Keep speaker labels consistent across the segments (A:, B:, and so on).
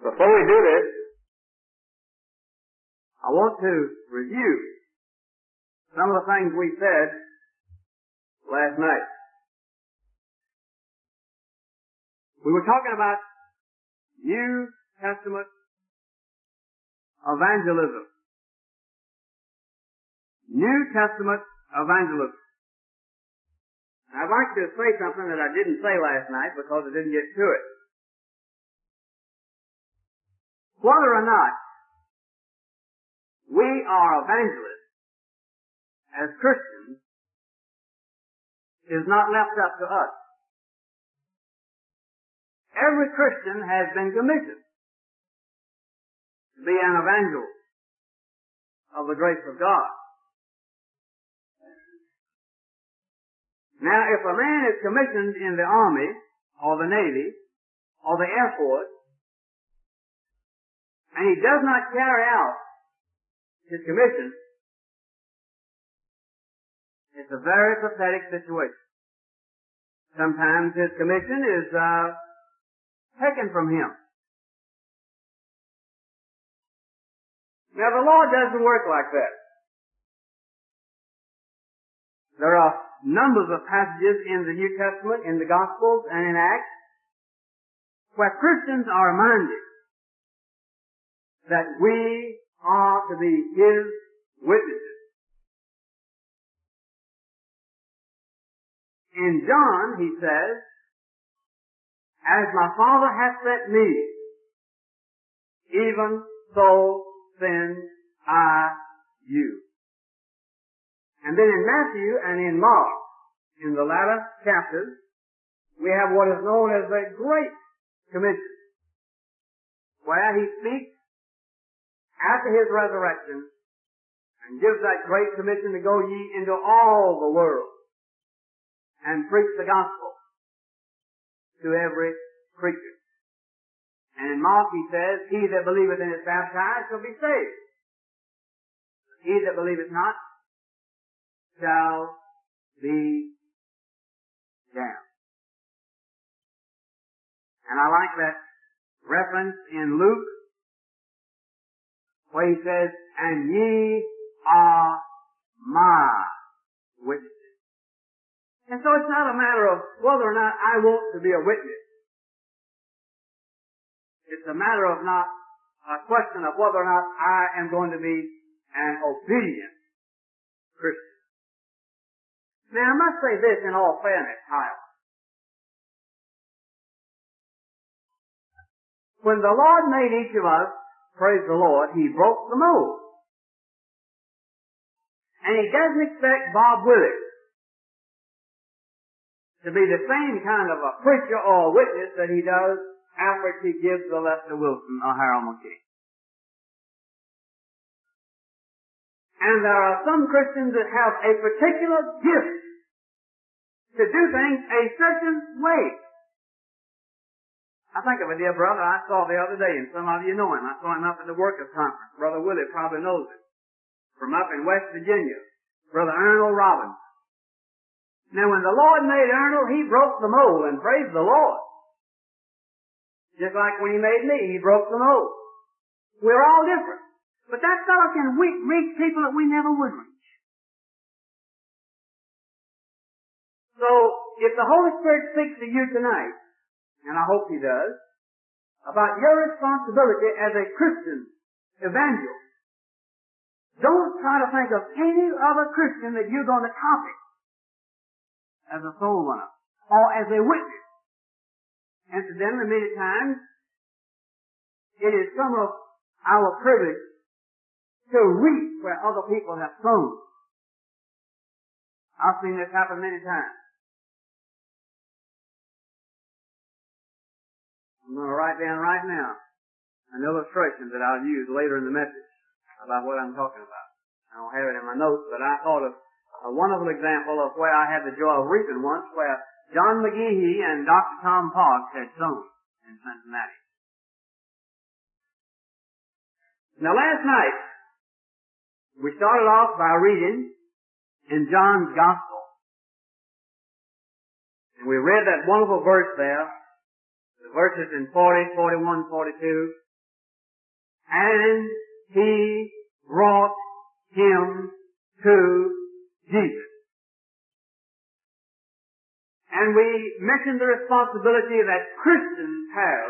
A: Before we do this, I want to review some of the things we said last night. We were talking about New Testament evangelism. New Testament evangelism. I'd like to say something that I didn't say last night because I didn't get to it. Whether or not we are evangelists as Christians is not left up to us. Every Christian has been commissioned to be an evangelist of the grace of God. Now, if a man is commissioned in the Army, or the Navy, or the Air Force, and he does not carry out his commission, it's a very pathetic situation. Sometimes his commission is taken from him. Now, the Lord doesn't work like that. There are numbers of passages in the New Testament, in the Gospels, and in Acts, where Christians are reminded that we are to be His witnesses. In John, he says, "As my Father hath sent me, even so send I you." And then in Matthew and in Mark, in the latter chapters, we have what is known as the Great Commission, where he speaks after his resurrection and gives that great commission to go ye into all the world and preach the gospel to every creature. And in Mark he says, "He that believeth and is baptized shall be saved. He that believeth not shall be damned." And I like that reference in Luke where he says, "And ye are my witnesses." And so it's not a matter of whether or not I want to be a witness. It's a matter of not a question of whether or not I am going to be an obedient Christian. Now, I must say this in all fairness, however. When the Lord made each of us, praise the Lord, He broke the mold. And He doesn't expect Bob Willis to be the same kind of a preacher or a witness that he does after he gives the Lester Wilson or Harold McKay. And there are some Christians that have a particular gift to do things a certain way. I think of a dear brother I saw the other day, and some of you know him. I saw him up at the Workers' Conference. Brother Willie probably knows him. From up in West Virginia. Brother Arnold Robbins. Now, when the Lord made Arnold, He broke the mold, and praise the Lord. Just like when He made me, He broke the mold. We're all different. But that fellow can reach people that we never would reach. So, if the Holy Spirit speaks to you tonight, and I hope He does, about your responsibility as a Christian evangelist, don't try to think of any other Christian that you're going to copy as a soul winner, or as a witness. Incidentally, many times, it is some of our privilege to reach where other people have sown. I've seen this happen many times. I'm going to write down right now an illustration that I'll use later in the message about what I'm talking about. I don't have it in my notes, but I thought of a wonderful example of where I had the joy of reaping once, where John McGehee and Dr. Tom Parks had sown in Cincinnati. Now, last night, we started off by reading in John's Gospel. And we read that wonderful verse there, the verses in 40, 41, 42, and he brought him to Jesus. And we mentioned the responsibility that Christians have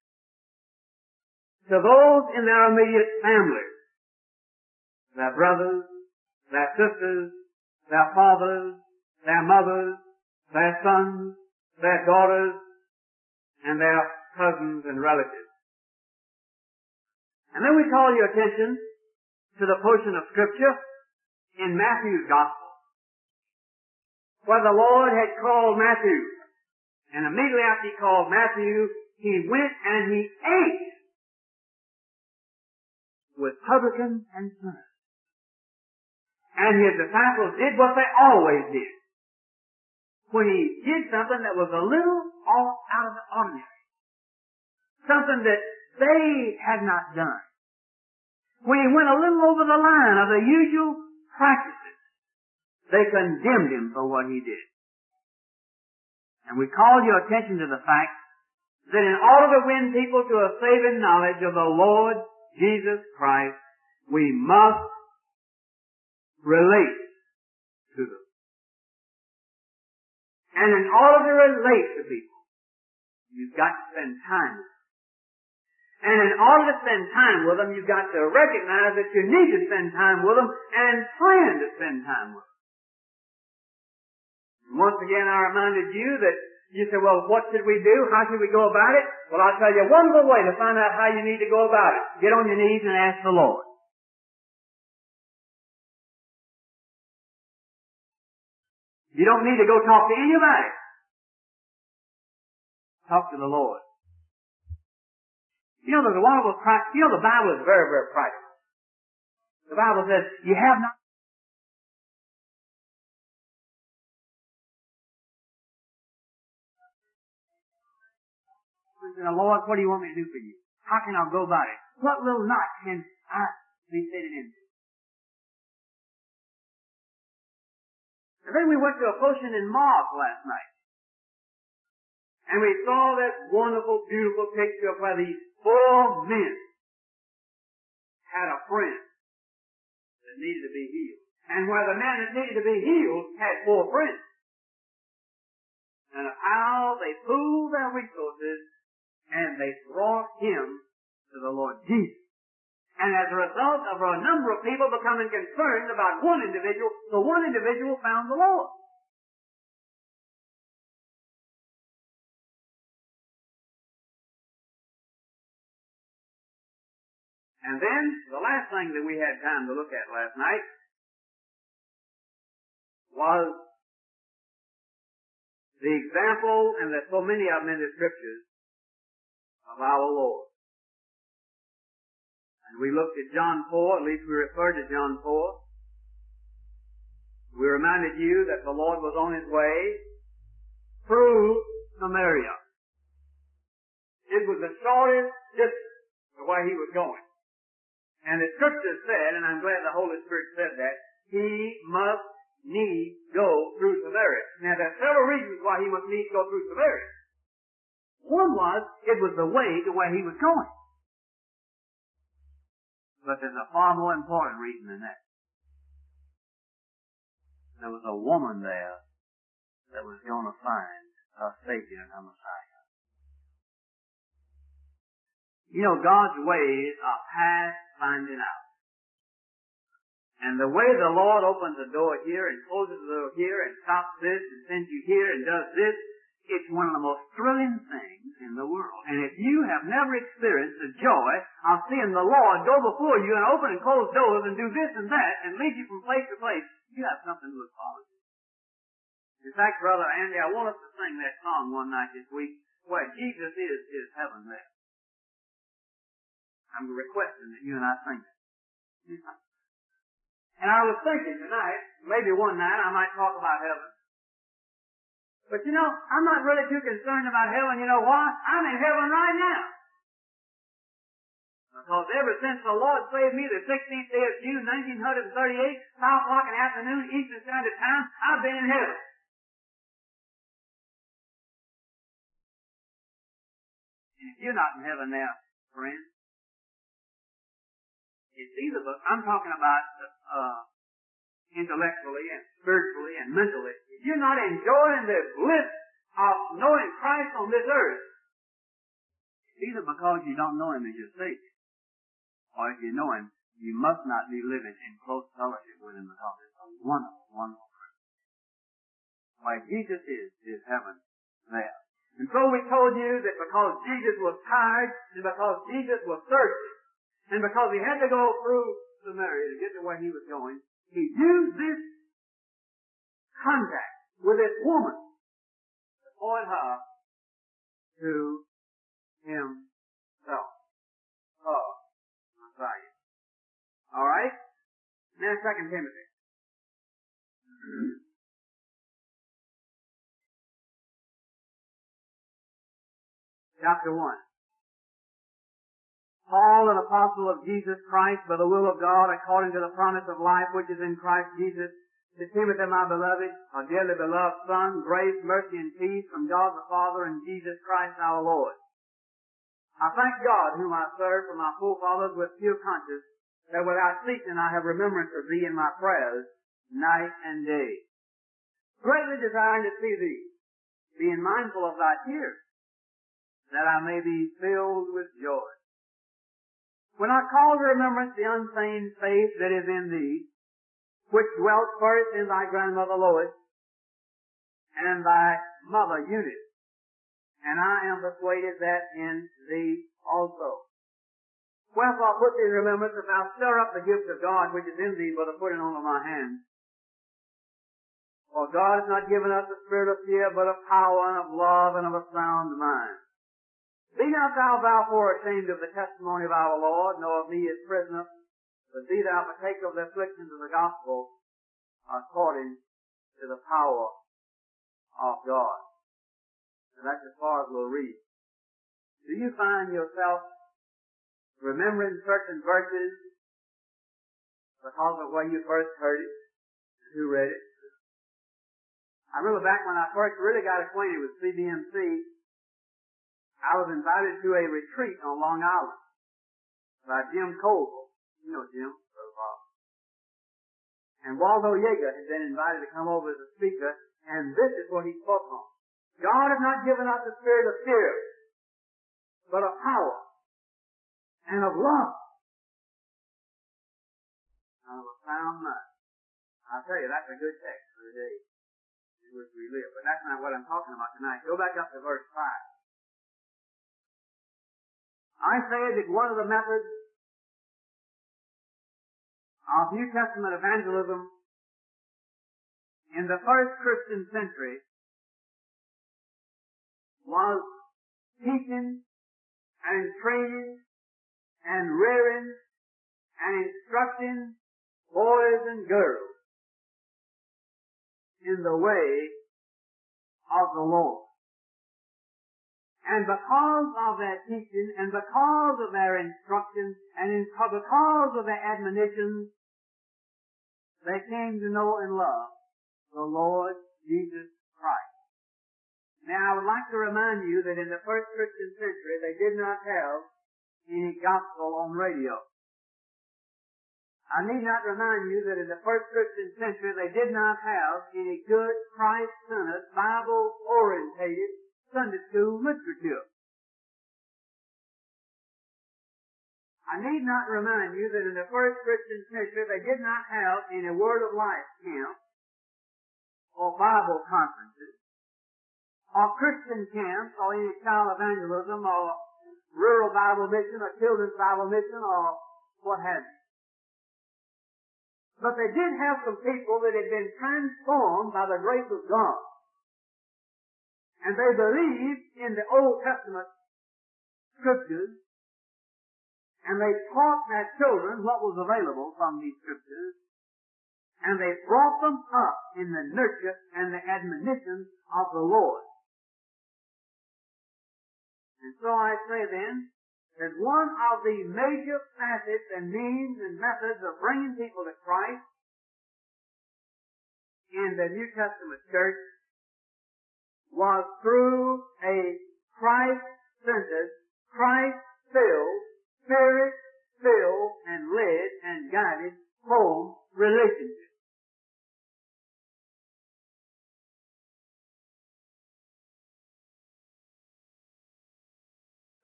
A: to those in their immediate family, their brothers, their sisters, their fathers, their mothers, their sons, their daughters, and their cousins and relatives. And then we call your attention to the portion of Scripture in Matthew's Gospel, where the Lord had called Matthew. And immediately after he called Matthew, he went and he ate with publicans and sinners. And his disciples did what they always did. When he did something that was a little off out of the ordinary, something that they had not done, when he went a little over the line of the usual practices, they condemned him for what he did. And we call your attention to the fact that in order to win people to a saving knowledge of the Lord Jesus Christ, we must relate to them. And in order to relate to people, you've got to spend time with them. And in order to spend time with them, you've got to recognize that you need to spend time with them and plan to spend time with them. Once again, I reminded you that you say, well, what should we do? How should we go about it? Well, I'll tell you one good way to find out how you need to go about it. Get on your knees and ask the Lord. You don't need to go talk to anybody. Talk to the Lord. You know, there's a wonderful practice. You know, the Bible is very, very practical. The Bible says, you have not. Lord, what do you want me to do for you? How can I go about it? What little knot can I be fitted into? And then we went to a portion in Mark last night. And we saw that wonderful, beautiful picture of where these 4 men had a friend that needed to be healed. And where the man that needed to be healed had 4 friends. And of how they pooled their resources and they brought him to the Lord Jesus. And as a result of a number of people becoming concerned about one individual, the one individual found the Lord. And then, the last thing that we had time to look at last night was the example, and there's so many of them in the Scriptures, of our Lord. And we looked at John 4, at least we referred to John 4. We reminded you that the Lord was on his way through Samaria. It was the shortest distance to where he was going. And the Scripture said, and I'm glad the Holy Spirit said that, he must needs go through Samaria. Now there are several reasons why he must needs go through Samaria. One was, it was the way to where he was going. But there's a far more important reason than that. There was a woman there that was going to find her Savior and her Messiah. You know, God's ways are past finding out. And the way the Lord opens the door here and closes the door here and stops this and sends you here and does this, it's one of the most thrilling things in the world. And if you have never experienced the joy of seeing the Lord go before you and open and close doors and do this and that and lead you from place to place, you have something to look forward to. In fact, Brother Andy, I want us to sing that song one night this week where Jesus is heaven there. I'm requesting that you and I sing it. And I was thinking tonight, maybe one night I might talk about heaven. But you know, I'm not really too concerned about heaven. You know why? I'm in heaven right now. Because ever since the Lord saved me the 16th day of June, 1938, 5 o'clock in the afternoon, Eastern Standard Time, I've been in heaven. And if you're not in heaven now, friend, It's either, but I'm talking about intellectually and spiritually and mentally. If you're not enjoying the bliss of knowing Christ on this earth, it's either because you don't know Him as your Savior, or if you know Him, you must not be living in close fellowship with Him because it's a wonderful, wonderful person. Why Jesus is heaven there. And so we told you that because Jesus was tired, and because Jesus was thirsty, and because He had to go through Samaria to get to where He was going, He used this contact with this woman to point her to Himself. Oh, Messiah. All right? Now 2 Timothy. Chapter 1. Paul, an apostle of Jesus Christ, by the will of God, according to the promise of life which is in Christ Jesus, to Timothy, my beloved, a dearly beloved son, grace, mercy, and peace from God the Father and Jesus Christ our Lord. I thank God, whom I serve for my forefathers with pure conscience, that without ceasing I have remembrance of thee in my prayers, night and day, greatly desiring to see thee, being mindful of thy tears, that I may be filled with joy. When I call to remembrance the unfeigned faith that is in thee, which dwelt first in thy grandmother Lois, and thy mother Eunice, and I am persuaded that in thee also. Wherefore put thee in remembrance that thou stir up the gift of God which is in thee by the putting on of my hands. For God has not given us the spirit of fear, but of power and of love and of a sound mind. Be not thou therefore ashamed of the testimony of our Lord, nor of me as prisoner, but be thou partaker of the afflictions of the gospel, according to the power of God. And that's as far as we'll read. Do you find yourself remembering certain verses because of where you first heard it, and who read it? I remember back when I first really got acquainted with CBMC, I was invited to a retreat on Long Island by Jim Colville. You know Jim, Brother Bob. And Waldo Yeager had been invited to come over as a speaker, and this is what he spoke on. God has not given us the spirit of fear, but of power and of love and of a sound mind. I'll tell you, that's a good text for the day in which we live. But that's not what I'm talking about tonight. Go back up to verse 5. I say that one of the methods of New Testament evangelism in the first Christian century was teaching and training and rearing and instructing boys and girls in the way of the Lord. And because of their teaching, and because of their instruction, and because of their admonitions, they came to know and love the Lord Jesus Christ. Now, I would like to remind you that in the first Christian century, they did not have any gospel on radio. I need not remind you that in the first Christian century, they did not have any good, Christ-centered, Bible-orientated Sunday school literature. I need not remind you that in the first Christian century they did not have any Word of Life camps or Bible conferences or Christian camps or any child evangelism or rural Bible mission or children's Bible mission or what have you. But they did have some people that had been transformed by the grace of God. And they believed in the Old Testament scriptures, and they taught their children what was available from these scriptures, and they brought them up in the nurture and the admonition of the Lord. And so I say then, that one of the major facets and means and methods of bringing people to Christ in the New Testament church was through a Christ-centered, Christ-filled, Spirit-filled, and led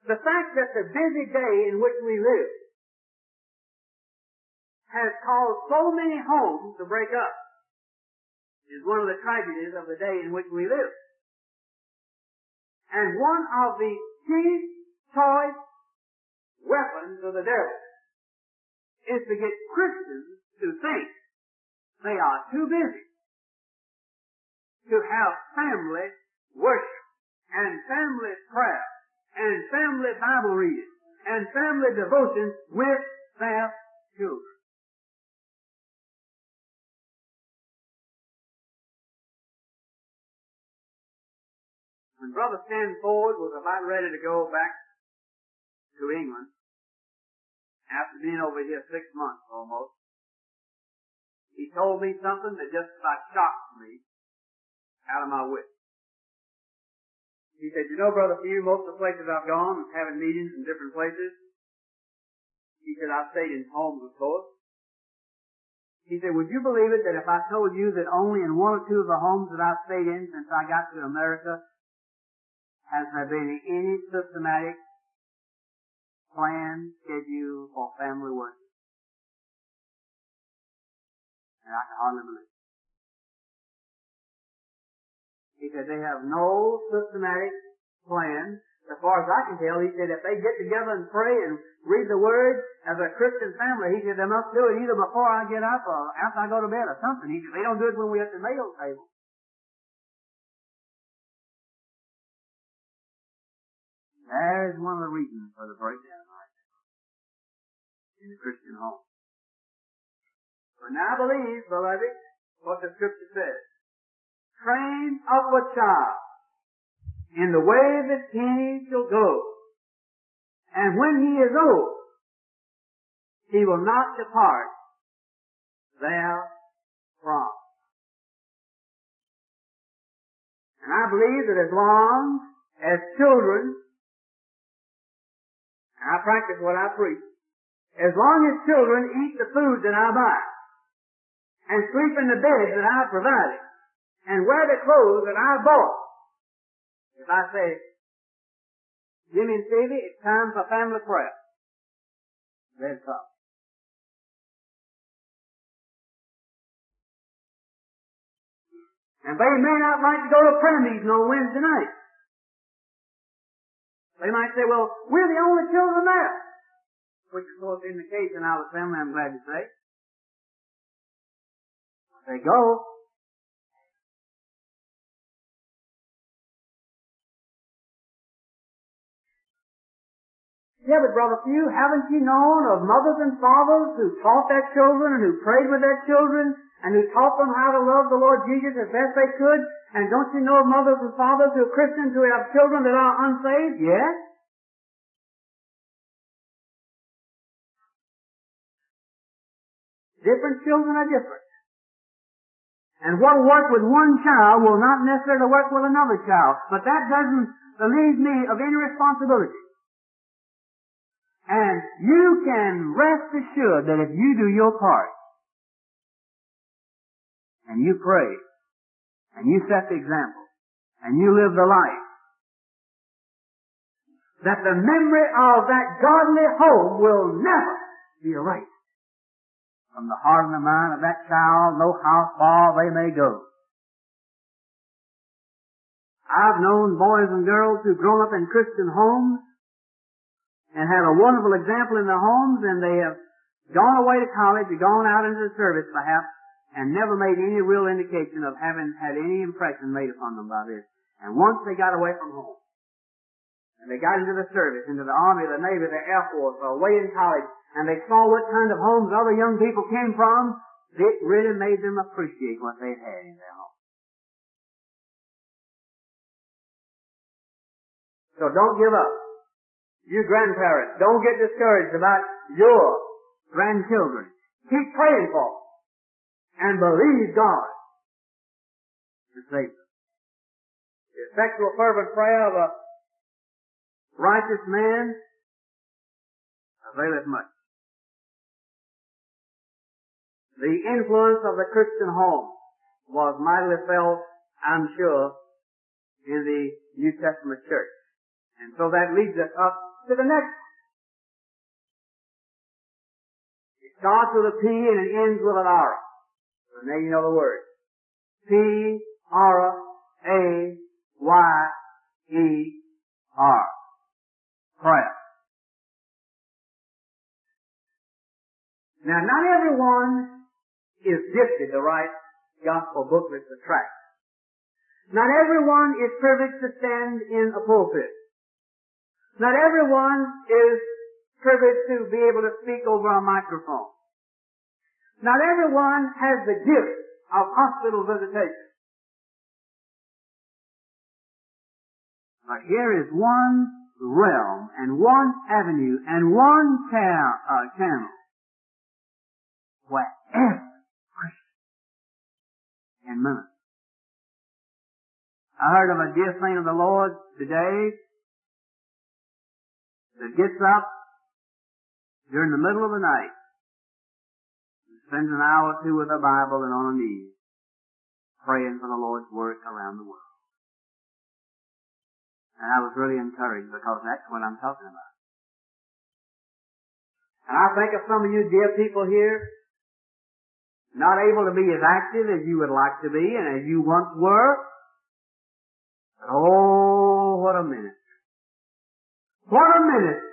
A: The fact that the busy day in which we live has caused so many homes to break up is one of the tragedies of the day in which we live. And one of the chief choice weapons of the devil is to get Christians to think they are too busy to have family worship and family prayer and family Bible reading and family devotion with their children. When Brother Stanford was about ready to go back to England, after being over here 6 months almost, he told me something that just about shocked me out of my wits. He said, you know, Brother Few, most of the places I've gone, having meetings in different places, he said, I've stayed in homes, of course. He said, would you believe it that if I told you that only in 1 or 2 of the homes that I've stayed in since I got to America, has there been any systematic plan, schedule for family worship? And I can hardly believe it. He said they have no systematic plan. As far as I can tell, he said if they get together and pray and read the Word as a Christian family, he said they must do it either before I get up or after I go to bed or something. He said they don't do it when we're at the meal table. There's one of the reasons for the breakdown right now in the Christian home. But now believe, beloved, what the Scripture says. Train up a child in the way that he shall go. And when he is old, he will not depart therefrom. And I believe that as long as children, and I practice what I preach, as long as children eat the food that I buy, and sleep in the beds that I provided, and wear the clothes that I bought, if I say, Jimmy and Stevie, it's time for family prayer, they'll come. And they may not like to go to prayer meeting on Wednesday night. They might say, well, we're the only children there. Which, of course, in the case in our family, I'm glad to say. They go. Yeah, but Brother Few, haven't you known of mothers and fathers who taught their children and who prayed with their children and who taught them how to love the Lord Jesus as best they could? And don't you know of mothers and fathers who are Christians who have children that are unsaved? Yes. Different children are different. And what will work with one child will not necessarily work with another child. But that doesn't relieve me of any responsibility. And you can rest assured that if you do your part, and you pray, and you set the example, and you live the life, that the memory of that godly home will never be erased from the heart and the mind of that child, no how far they may go. I've known boys and girls who've grown up in Christian homes and had a wonderful example in their homes, and they have gone away to college or gone out into the service perhaps and never made any real indication of having had any impression made upon them by this. And once they got away from home and they got into the service, into the Army, the Navy, the Air Force, or away in college, and they saw what kind of homes other young people came from, it really made them appreciate what they'd had in their home. So don't give up. You grandparents, don't get discouraged about your grandchildren. Keep praying for them. And believe God to save them. The effectual fervent prayer of a righteous man availeth much. The influence of the Christian home was mightily felt, I'm sure, in the New Testament church. And so that leads us up to to the next one. It starts with a P and it ends with an R. So now you know the word. P-R-A-Y-E-R. Prayer. Now, not everyone is gifted to write gospel booklets or tracts. Not everyone is privileged to stand in a pulpit. Not everyone is privileged to be able to speak over a microphone. Not everyone has the gift of hospital visitation. But here is one realm and one avenue and one channel where every Christian can minister. I heard of a dear saint of the Lord today that gets up during the middle of the night and spends an hour or two with her Bible and on her knees praying for the Lord's work around the world. And I was really encouraged because that's what I'm talking about. And I think of some of you dear people here not able to be as active as you would like to be and as you once were. But oh, what a ministry. What a ministry.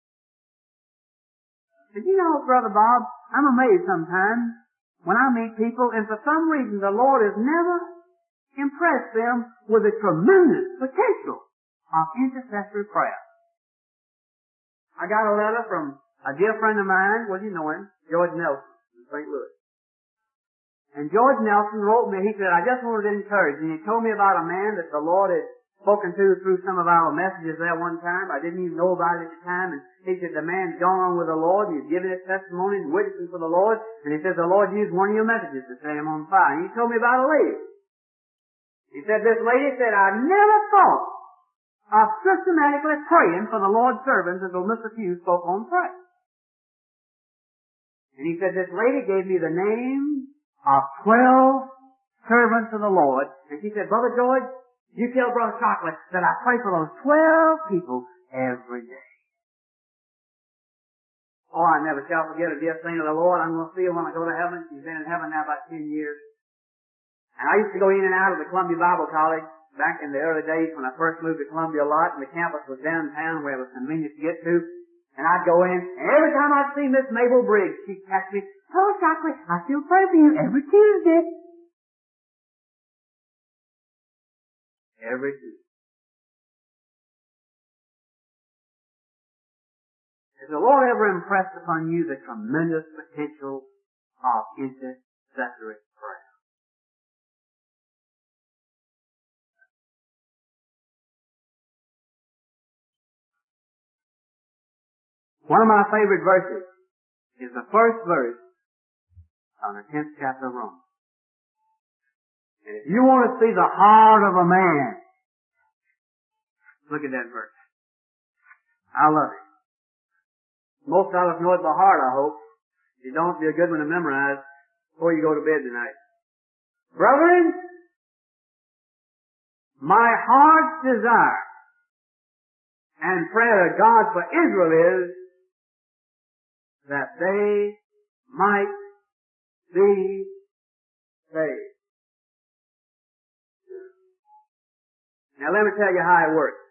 A: Did you know, Brother Bob, I'm amazed sometimes when I meet people and for some reason the Lord has never impressed them with the tremendous potential of intercessory prayer. I got a letter from a dear friend of mine, well you know him, George Nelson in St. Louis. And George Nelson wrote me, he said, I just wanted to encourage you. And he told me about a man that the Lord had spoken to through some of our messages there one time. I didn't even know about it at the time. And he said, the man's gone on with the Lord. He's given his testimony and witnessing for the Lord. And he says, the Lord used one of your messages to set him on fire. And he told me about a lady. He said, this lady said, I never thought of systematically praying for the Lord's servants until Mr. Hughes spoke on prayer. And he said, this lady gave me the name of 12 servants of the Lord. And she said, Brother George, you tell Brother Chocolate that I pray for those 12 people every day. Oh, I never shall forget a dear saint of the Lord. I'm going to see her when I go to heaven. She's been in heaven now about 10 years. And I used to go in and out of the Columbia Bible College back in the early days when I first moved to Columbia a lot, and the campus was downtown where it was convenient to get to. And I'd go in, and every time I'd see Miss Mabel Briggs, she'd catch me, oh, Chocolate, I still pray for you every Tuesday. Every Tuesday. Has the Lord ever impressed upon you the tremendous potential of intercessory prayer? One of my favorite verses is the first verse on the 10th chapter of Romans. And if you want to see the heart of a man, look at that verse. I love it. Most of us know it by heart, I hope. If you don't, it'll be a good one to memorize before you go to bed tonight. Brethren, my heart's desire and prayer to God for Israel is that they might be saved. Now let me tell you how it works.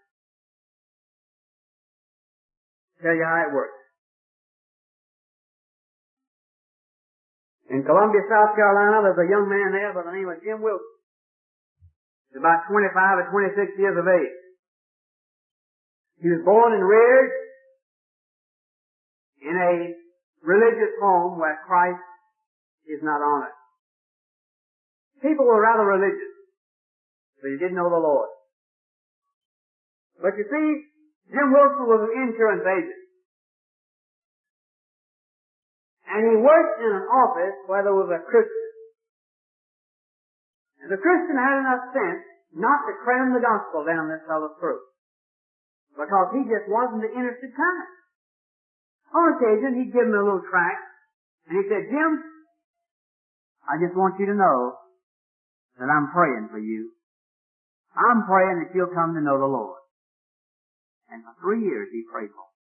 A: In Columbia, South Carolina, there's a young man there by the name of Jim Wilson. He's about 25 or 26 years of age. He was born and reared in a religious home where Christ is not honored. People were rather religious, but he didn't know the Lord. But you see, Jim Wilson was an insurance agent. And he worked in an office where there was a Christian. And the Christian had enough sense not to cram the gospel down this fellow's throat, because he just wasn't the interested kind. On occasion, he'd give him a little tract, and he said, Jim, I just want you to know that I'm praying for you. I'm praying that you'll come to know the Lord. And for 3 years he prayed for him.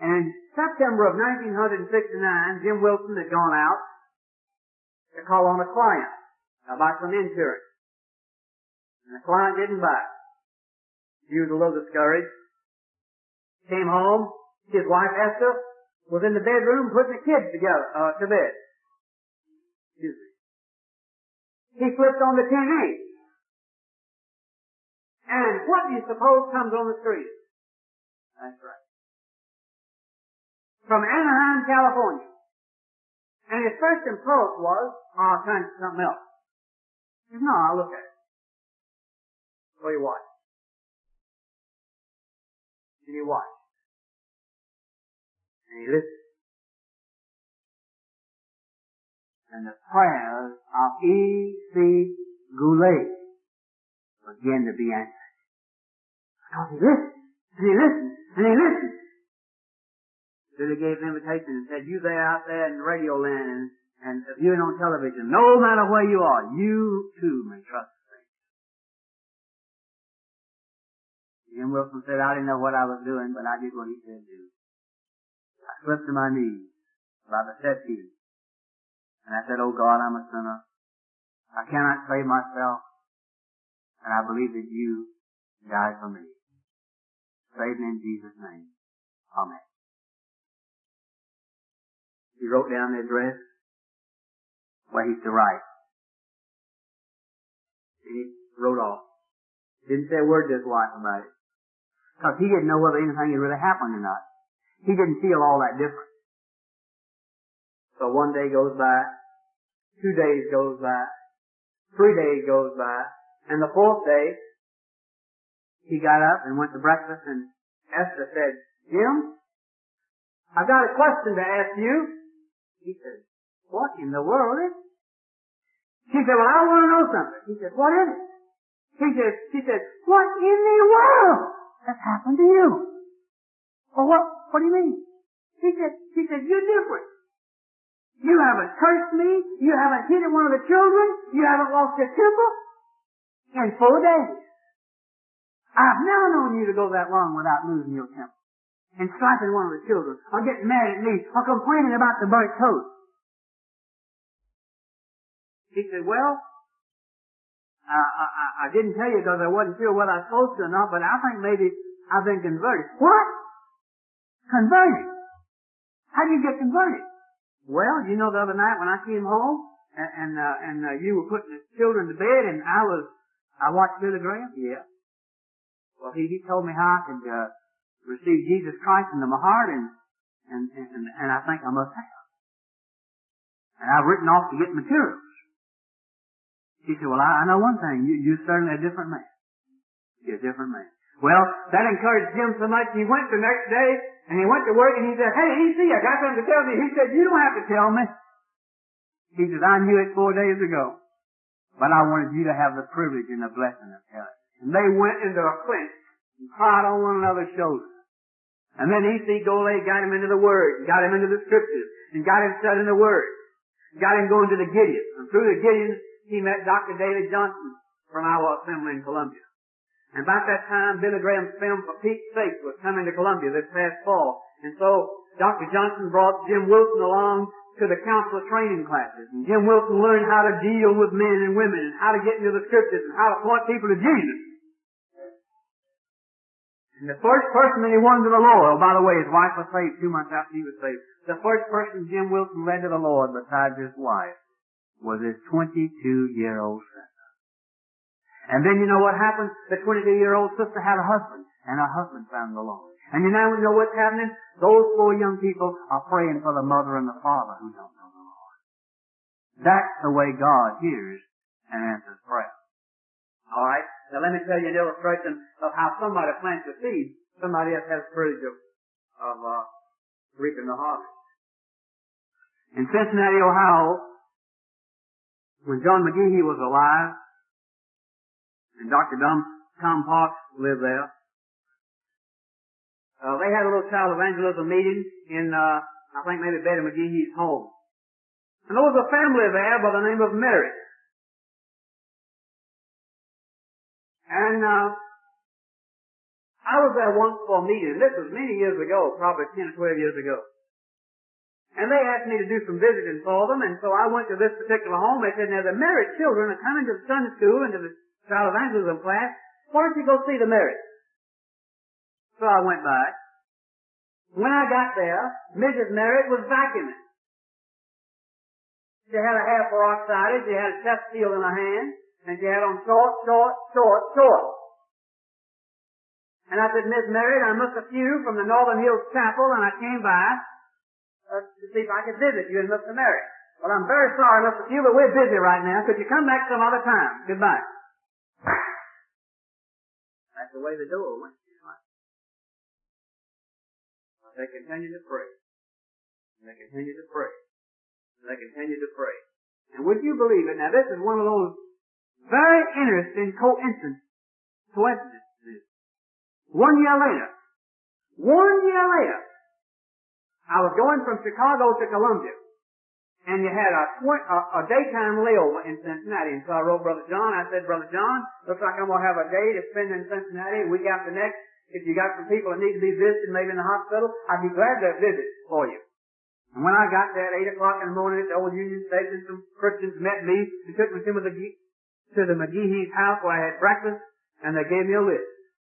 A: And in September of 1969, Jim Wilson had gone out to call on a client about some insurance. And the client didn't buy it. He was a little discouraged. Came home. His wife, Esther, was in the bedroom putting the kids together, to bed. Excuse me. He flipped on the TV. And what do you suppose comes on the screen? That's right. From Anaheim, California. And his first impulse was, I'll turn to something else. He said, no, I'll look at it. So he watched. And he watched. And he listened. And the prayers of E.C. Goulet began to be answered. Because he listened, and he listened, and he listened. So they gave an invitation and said, you there out there in radio land and viewing on television, no matter where you are, you too may trust the Savior. Jim Wilson said, I didn't know what I was doing, but I did what he said to do. I slipped to my knees by the settee. And I said, oh God, I'm a sinner. I cannot save myself. And I believe that you died for me. Save me in Jesus' name. Amen. He wrote down the address where he's to write. And he wrote off. Didn't say a word to his wife about it. Because he didn't know whether anything had really happened or not. He didn't feel all that different. So one day goes by, 2 days goes by, 3 days goes by, and the 4th day, he got up and went to breakfast, and Esther said, Jim, I've got a question to ask you. He said, what in the world is it? She said, well, I want to know something. He said, what is it? She said, what in the world has happened to you? Well, what do you mean? She said, you're different. You haven't cursed me. You haven't hit one of the children. You haven't lost your temper. In 4 days. I've never known you to go that long without losing your temper. And striking one of the children. Or getting mad at me. Or complaining about the burnt toast. He said, well, I didn't tell you because I wasn't sure whether I was supposed to or not, but I think maybe I've been converted. What? Converted? How do you get converted? Well, you know the other night when I came home and you were putting the children to bed and I watched Billy Graham? Yeah. Well, he told me how I could receive Jesus Christ into my heart and I think I must have. And I've written off to get materials. He said, well, I know one thing. You're certainly a different man. You're a different man. Well, that encouraged Jim so much. He went the next day, and he went to work, and he said, hey, E.C., I got something to tell you. He said, you don't have to tell me. He said, I knew it 4 days ago, but I wanted you to have the privilege and the blessing of telling it. And they went into a clinch and cried on one another's shoulders. And then E.C. Goulet got him into the Word, and got him into the Scriptures, and got him studying the Word. Got him going to the Gideons. And through the Gideons, he met Dr. David Johnson from our assembly in Columbia. And about that time, Billy Graham's film For Pete's Sake was coming to Columbia this past fall. And so, Dr. Johnson brought Jim Wilson along to the counselor training classes. And Jim Wilson learned how to deal with men and women, and how to get into the Scriptures, and how to point people to Jesus. And the first person that he won to the Lord, oh, by the way, his wife was saved 2 months after he was saved. The first person Jim Wilson led to the Lord besides his wife was his 22-year-old son. And then you know what happened? The 22-year-old sister had a husband, and her husband found the Lord. And you now know what's happening? Those 4 young people are praying for the mother and the father who don't know the Lord. That's the way God hears and answers prayer. Alright? Now let me tell you an illustration of how somebody plants a seed, somebody else has the privilege of reaping the harvest. In Cincinnati, Ohio, when John McGehee was alive, and Dr. Tom Parks lived there, they had a little child evangelism meeting in, I think maybe Betty McGee's home. And there was a family there by the name of Mary. And I was there once for a meeting. This was many years ago, probably 10 or 12 years ago. And they asked me to do some visiting for them, and so I went to this particular home. They said, now the married children are coming to the Sunday school and to the child evangelism class. Why don't you go see the married? So I went back. When I got there, Mrs. Merritt was vacuuming. She had a hair peroxided, she had a chest seal in her hand, and she had on shorts. And I said, Miss Merritt, I'm Mr. Few from the Northern Hills Chapel, and I came by to see if I could visit you and Mr. Merritt. Well, I'm very sorry, Mr. Few, but we're busy right now. Could you come back some other time? Goodbye. That's the way the door went. They continued to pray. And they continued to pray. And they continued to pray. And would you believe it? Now, this is one of those very interesting coincidences. 1 year later, I was going from Chicago to Columbia, and you had a daytime layover in Cincinnati. And so I wrote Brother John. I said, Brother John, looks like I'm going to have a day to spend in Cincinnati. Week after next, if you got some people that need to be visited, maybe in the hospital, I'd be glad to visit for you. And when I got there at 8 o'clock in the morning at the old Union Station, some Christians met me and took me to the McGee's house where I had breakfast, and they gave me a list.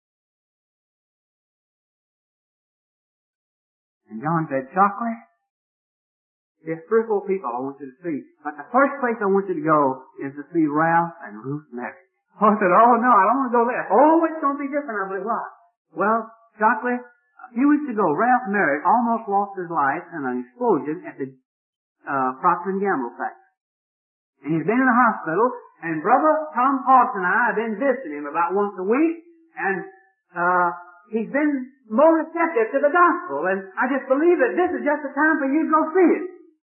A: And John said, Shockley, there's 3 or 4 people I want you to see. But the first place I want you to go is to see Ralph and Ruth Merritt. I said, oh no, I don't want to go there. Oh, it's going to be different. I believe, why? Well, Shockley, a few weeks ago, Ralph Merritt almost lost his life in an explosion at the Procter & Gamble factory. And he's been in the hospital, and Brother Tom Parks and I have been visiting him about once a week, and he's been more receptive to the gospel, and I just believe that this is just the time for you to go see it.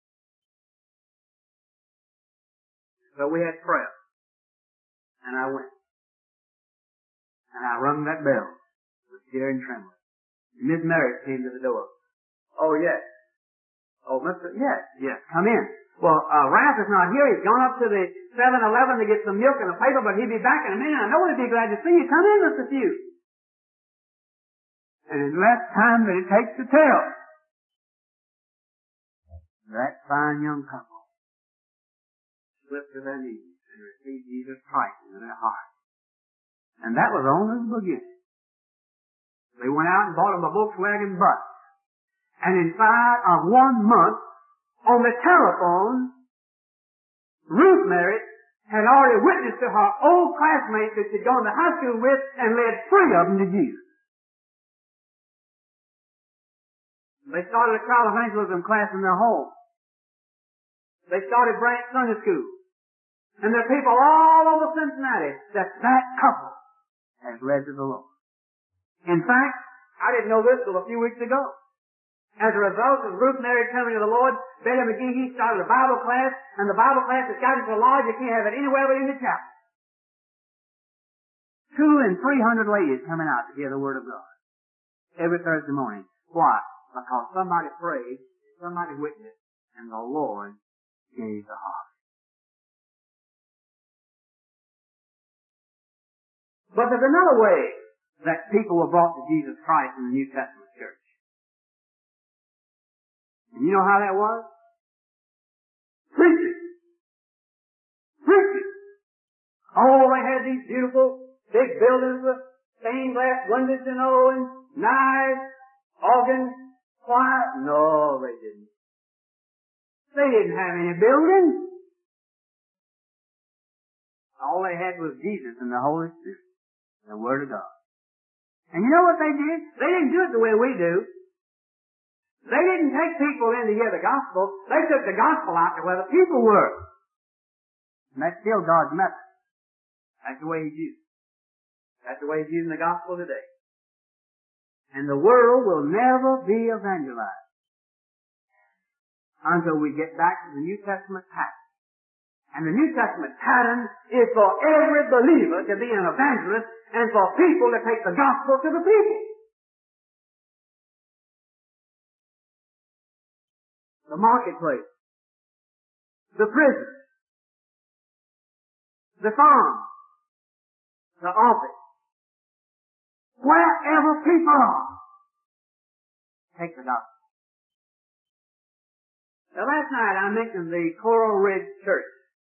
A: So we had prayer, and I went. And I rung that bell with fear and trembling. Miss Merritt came to the door. Oh, yes. Oh, Mr. Yes, come in. Well, Ralph is not here. He's gone up to the 7-Eleven to get some milk and a paper, but he'll be back in a minute. I know he'll be glad to see you. Come in, Mr. Few. And in less time than it takes to tell, that fine young couple slipped to their knees and received Jesus Christ into their heart. And that was only the beginning. They went out and bought them a Volkswagen bus. And inside of 1 month, on the telephone, Ruth Merritt had already witnessed to her old classmates that she'd gone to high school with and led 3 of them to Jesus. They started a child evangelism class in their home. They started branch Sunday school. And there are people all over Cincinnati that couple has led to the Lord. In fact, I didn't know this till a few weeks ago. As a result of Ruth Merritt coming to the Lord, Betty McGee started a Bible class, and the Bible class has gotten so large you can't have it anywhere but in the chapel. 200 and 300 ladies coming out to hear the Word of God every Thursday morning. Why? Because somebody prayed, somebody witnessed, and the Lord gave the heart. But there's another way that people were brought to Jesus Christ in the New Testament church. And you know how that was? Preachers. Oh, they had these beautiful big buildings with stained glass windows, and nice organs, choir. No, they didn't. They didn't have any buildings. All they had was Jesus and the Holy Spirit, the Word of God. And you know what they did? They didn't do it the way we do. They didn't take people in to hear the gospel. They took the gospel out to where the people were. And that's still God's method. That's the way He's using it. That's the way He's using the gospel today. And the world will never be evangelized until we get back to the New Testament pattern. And the New Testament pattern is for every believer to be an evangelist and for people to take the gospel to the people. The marketplace, the prison, the farm, the office, wherever people are. Take the gospel. Now, last night I mentioned the Coral Ridge Church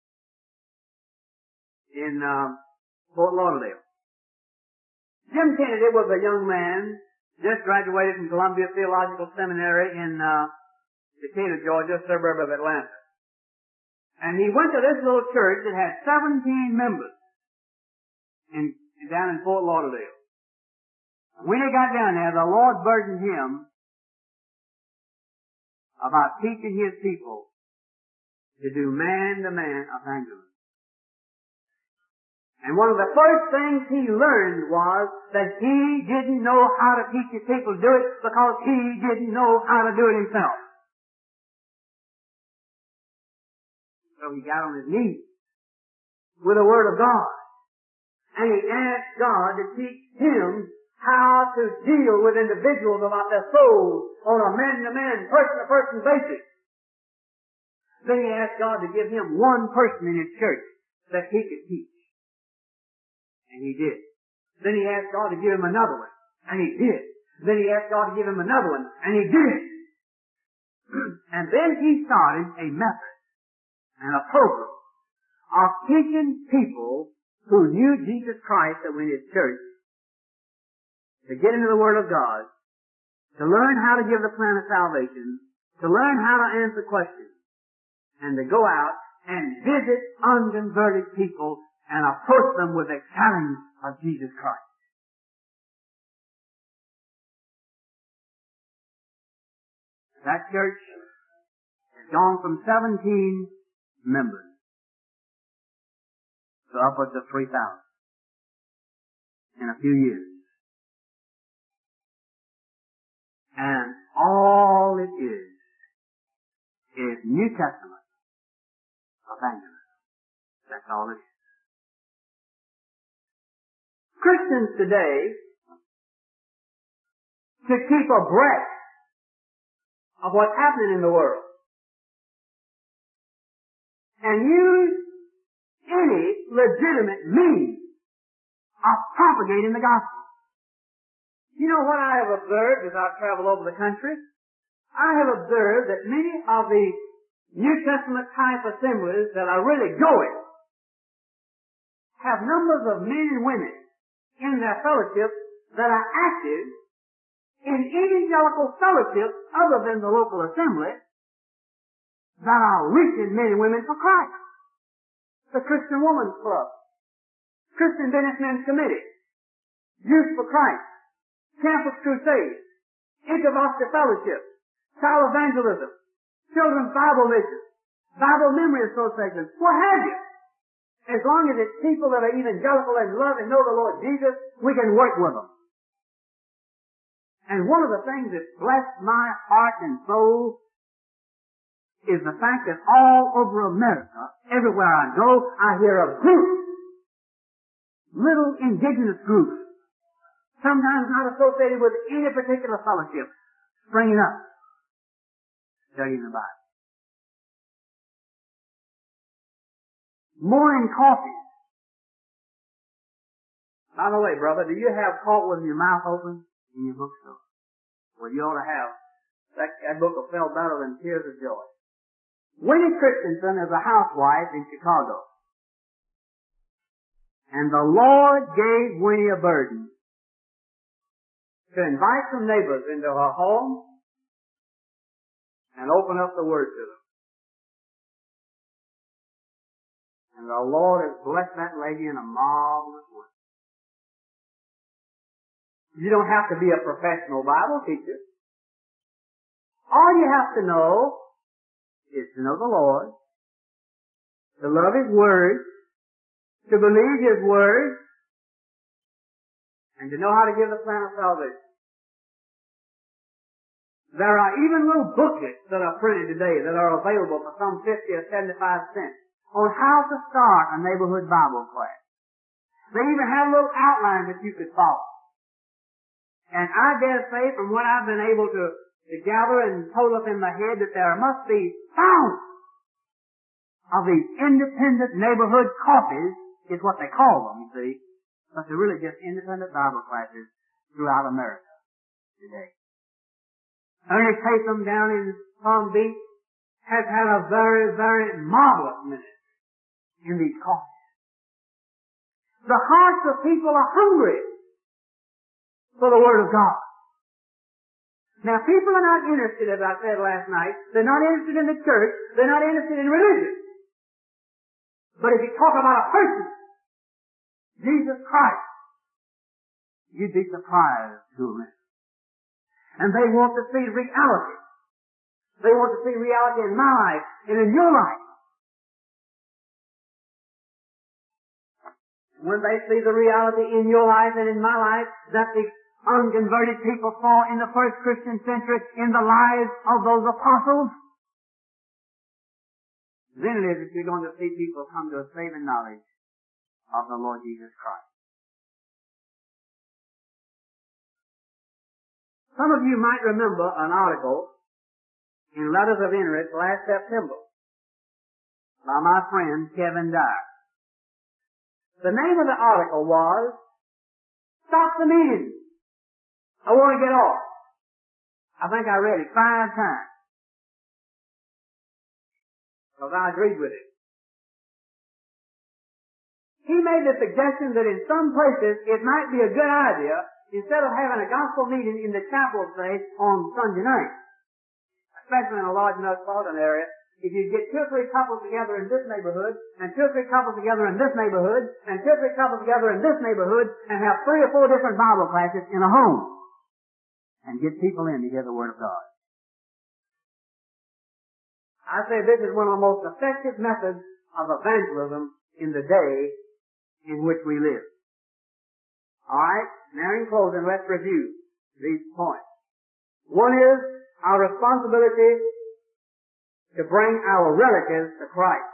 A: in Fort Lauderdale. Jim Kennedy was a young man, just graduated from Columbia Theological Seminary in Decatur, Georgia, a suburb of Atlanta. And he went to this little church that had 17 members down in Fort Lauderdale. When he got down there, the Lord burdened him about teaching his people to do man-to-man evangelism. And one of the first things he learned was that he didn't know how to teach his people to do it because he didn't know how to do it himself. So he got on his knees with the Word of God. And he asked God to teach him how to deal with individuals about their souls on a man-to-man, person-to-person basis. Then he asked God to give him one person in his church that he could teach. And he did. Then he asked God to give him another one. And he did. Then he asked God to give him another one. And he did. And then he started a method and a program of teaching people who knew Jesus Christ that were in his church to get into the Word of God, to learn how to give the plan of salvation, to learn how to answer questions, and to go out and visit unconverted people and approach them with the challenge of Jesus Christ. That church has gone from 17 members to upwards of 3,000 in a few years. And all it is New Testament evangelism. That's all it is. Christians today, to keep abreast of what's happening in the world, and use any legitimate means of propagating the gospel. You know what I have observed as I've traveled over the country? I have observed that many of the New Testament type assemblies that are really going have numbers of men and women in their fellowships that are active in evangelical fellowships other than the local assembly that are reaching men and women for Christ. The Christian Women's Club, Christian Businessmen's Committee, Youth for Christ, Campus Crusade, InterVarsity Fellowship, Child Evangelism, Children's Bible Mission, Bible Memory Association, what have you. As long as it's people that are evangelical and love and know the Lord Jesus, we can work with them. And one of the things that blessed my heart and soul is the fact that all over America, everywhere I go, I hear of groups, little indigenous groups, sometimes not associated with any particular fellowship, springing up, studying the Bible. Morning coffee. By the way, brother, do you have Caught with Your Mouth Open in your bookstore? Well, you ought to have. That book will sell better than Tears of Joy. Winnie Christensen is a housewife in Chicago. And the Lord gave Winnie a burden to invite some neighbors into her home and open up the Word to them. And the Lord has blessed that lady in a marvelous way. You don't have to be a professional Bible teacher. All you have to know is to know the Lord, to love His Word, to believe His Word, and to know how to give the plan of salvation. There are even little booklets that are printed today that are available for some 50 or 75 cents on how to start a neighborhood Bible class. They even have a little outline that you could follow. And I dare say, from what I've been able to gather and total up in my head, that there must be thousands of these independent neighborhood coffees, is what they call them, you see. But they're really just independent Bible classes throughout America today. Ernest Haytham down in Palm Beach has had a very, very marvelous ministry in these coffees. The hearts of people are hungry for the Word of God. Now, people are not interested, as I said last night, they're not interested in the church, they're not interested in religion. But if you talk about a person, Jesus Christ, you'd be surprised who lives. And they want to see reality. They want to see reality in my life and in your life. When they see the reality in your life and in my life that the unconverted people saw in the first Christian century in the lives of those apostles, then it is that you're going to see people come to a saving knowledge of the Lord Jesus Christ. Some of you might remember an article in Letters of Interest last September by my friend Kevin Dyer. The name of the article was, "Stop the Meeting. I want to get off." I think I read it 5 times. Because I agreed with it. He made the suggestion that in some places it might be a good idea, instead of having a gospel meeting in the chapel, say, on Sunday night, especially in a large metropolitan area, if you get 2 or 3 couples together in this neighborhood, and 2 or 3 couples together in this neighborhood, and 2 or 3 couples together in this neighborhood, and have 3 or 4 different Bible classes in a home, and get people in to hear the Word of God. I say this is one of the most effective methods of evangelism in the day in which we live. Alright, now in closing, let's review these points. One is our responsibility to bring our relatives to Christ.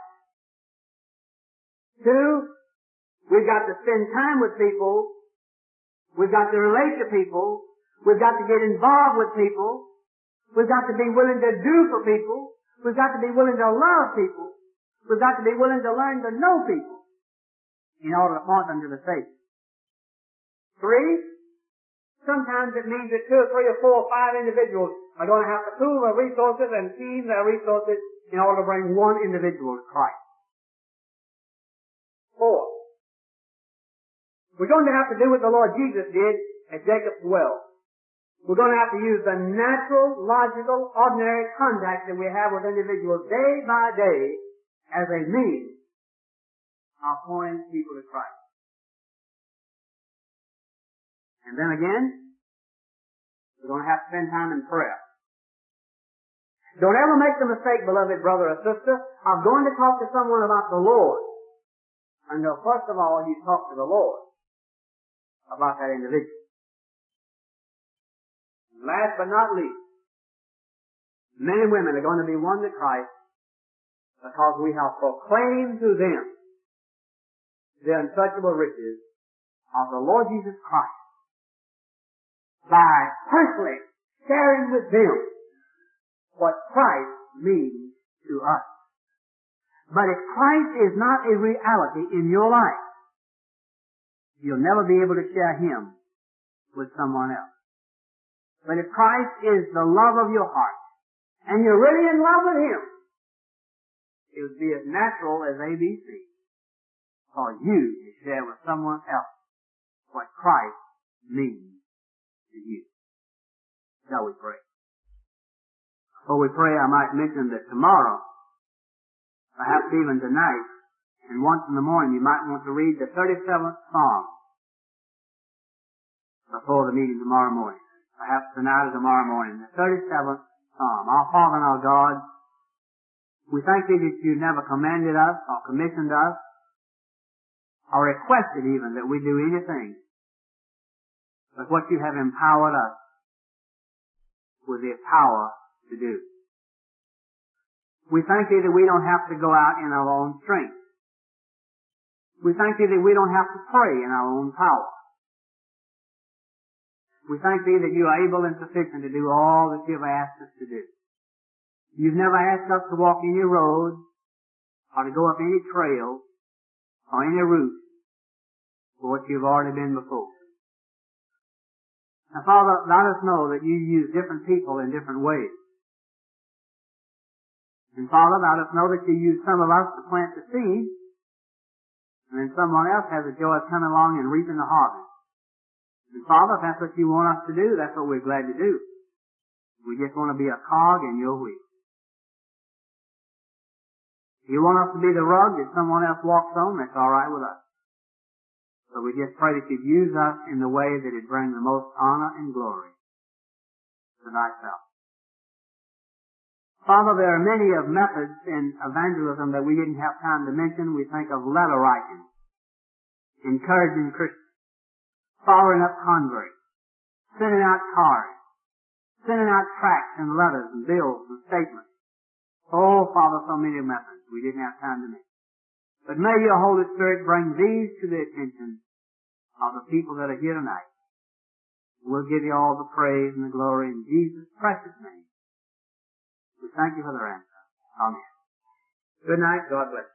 A: 2, we've got to spend time with people. We've got to relate to people. We've got to get involved with people. We've got to be willing to do for people. We've got to be willing to love people. We've got to be willing to learn to know people in order to point them to the Savior. 3, sometimes it means that 2 or 3 or 4 or 5 individuals are going to have to pool their resources and team their resources in order to bring one individual to Christ. 4, we're going to have to do what the Lord Jesus did at Jacob's well. We're going to have to use the natural, logical, ordinary contact that we have with individuals day by day as a means of pointing people to Christ. And then again, we're going to have to spend time in prayer. Don't ever make the mistake, beloved brother or sister, of going to talk to someone about the Lord until first of all you talk to the Lord about that individual. Last but not least, men and women are going to be won to Christ because we have proclaimed to them the unsearchable riches of the Lord Jesus Christ by personally sharing with them what Christ means to us. But if Christ is not a reality in your life, you'll never be able to share Him with someone else. But if Christ is the love of your heart, and you're really in love with Him, it would be as natural as ABC for you to share with someone else what Christ means to you. Shall we pray? Before we pray, I might mention that tomorrow, perhaps even tonight, and once in the morning, you might want to read the 37th Psalm before the meeting tomorrow morning. Perhaps tonight or tomorrow morning. The 37th Psalm. Our Father and our God, we thank Thee that You never commanded us or commissioned us or requested even that we do anything but what You have empowered us with the power to do. We thank Thee that we don't have to go out in our own strength. We thank Thee that we don't have to pray in our own power. We thank Thee that You are able and sufficient to do all that You've asked us to do. You've never asked us to walk any road or to go up any trail or any route for what You've already been before. Now, Father, let us know that you use different people in different ways. And Father, let us know that you use some of us to plant the seed, and then someone else has the joy of coming along and reaping the harvest. And Father, if that's what you want us to do, that's what we're glad to do. We just want to be a cog in your wheel. You want us to be the rug that someone else walks on, that's all right with us. So we just pray that you'd use us in the way that it brings the most honor and glory to thyself. Father, there are many of methods in evangelism that we didn't have time to mention. We think of letter writing, encouraging Christians, following up converts, sending out cards, sending out tracts and letters and bills and statements. Oh, Father, so many methods we didn't have time to mention. But may your Holy Spirit bring these to the attention of the people that are here tonight. We'll give you all the praise and the glory in Jesus' precious name. We thank you for their answer. Amen. Good night. God bless you.